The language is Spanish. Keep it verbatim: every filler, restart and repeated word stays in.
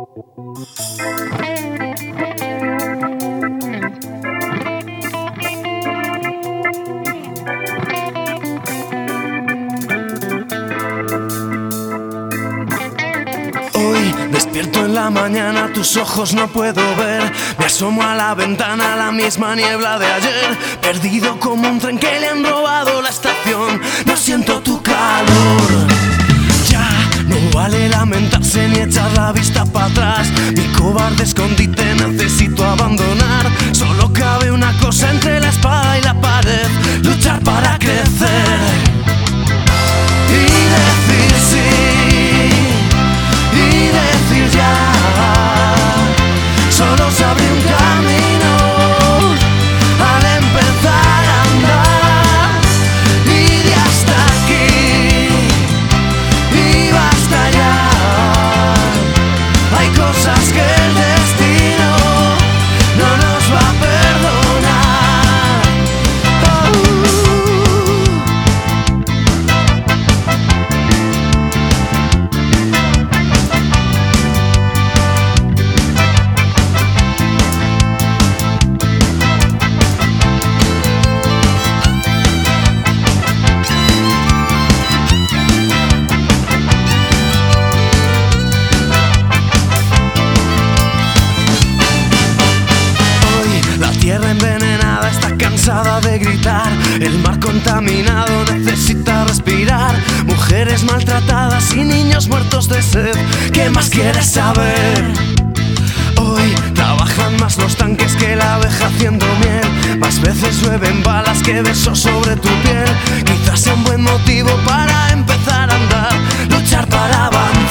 Hoy despierto en la mañana, tus ojos no puedo ver. Me asomo a la ventana, la misma niebla de ayer. Perdido como un tren que le han robado la estación. No siento tu calor. Ya no vale lamentarse ni echar la vista para atrás. Mi cobarde escondite necesito abandonar. Solo cabe una cosa entre la espada y la pared: luchar para crecer y decir sí, y decir ya. Solo se abre un camino al empezar a andar, y de hasta aquí y basta ya. Hay cosas que el destino no nos va a perdonar. Oh. Tierra envenenada está cansada de gritar. El mar contaminado necesita respirar. Mujeres maltratadas y niños muertos de sed. ¿Qué más quieres saber? Hoy trabajan más los tanques que la abeja haciendo miel. Más veces llueven balas que besos sobre tu piel. Quizás sea un buen motivo para empezar a andar. Luchar para avanzar.